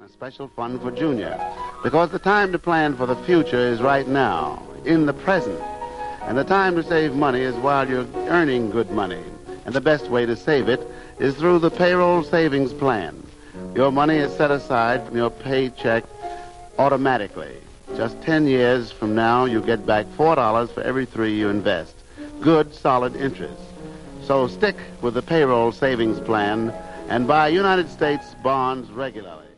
a special fund for Junior, because the time to plan for the future is right now, in the present. And the time to save money is while you're earning good money. And the best way to save it is through the payroll savings plan. Your money is set aside from your paycheck automatically. Just 10 years from now, you get back $4 for every $3 you invest. Good, solid interest. So stick with the payroll savings plan and buy United States bonds regularly.